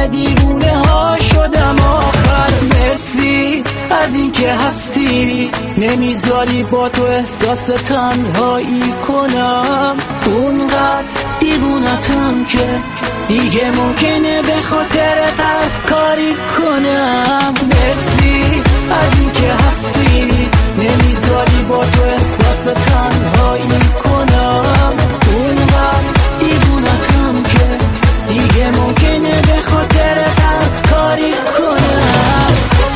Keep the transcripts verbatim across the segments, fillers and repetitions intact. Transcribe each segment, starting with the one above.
دیوونه ها شدم آخر. مرسی از این که هستی، نمیذاری با تو احساس تنهایی کنم. اونقدر دیوونتم که دیگه ممکنه به خاطرت هر کاری کنم. مرسی از این که هستی، نمیذاری با تو احساس تنهایی کنم. اونقدر دیوونتم که دیگه ممکنه به خاطرت هر کاری کنم.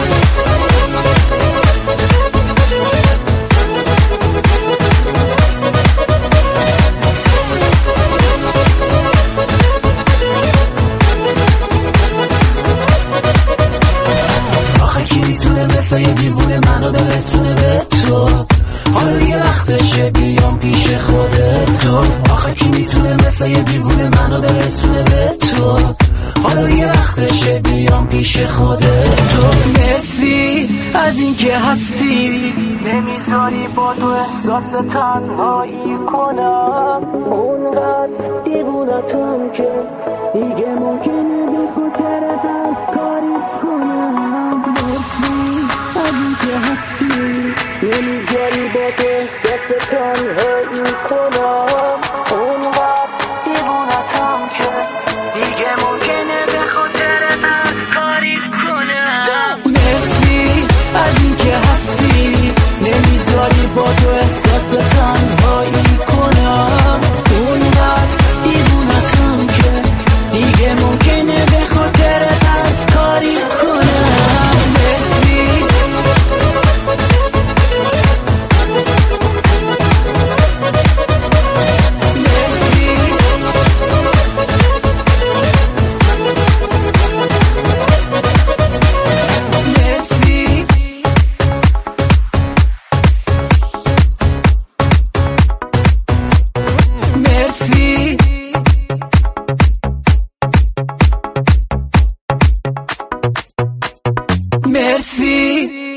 آخه کی میتونه مثل یه دیوونه منو برسونه به تو؟ حالا دیگه وقتشه بیام پیش خودت تو. آخه کی میتونه مثل یه دیوونه منو برسونه به تو؟ حالا دیگه وقتشه بیام پیش خودت تو. مرسی از این که هستی، نمیذاری با تو احساس تنهایی کنم. اونقدر دیوونتم که دیگه ممکنه به خاطرت هر کاری کنم. مرسی از این که هستی، نمیذاری با تو احساس تنهایی کنم. اونقدر دیوونتم که دیگه ممکنه به خاطرت هر کاری کنم. مرسی از این که هستی، نمیذاری با تو احساس تنهایی کنم. اونقدر دیوونتم که دیگه ممکنه به خاطرت هر کاری کنم. مرسی مرسی مرسی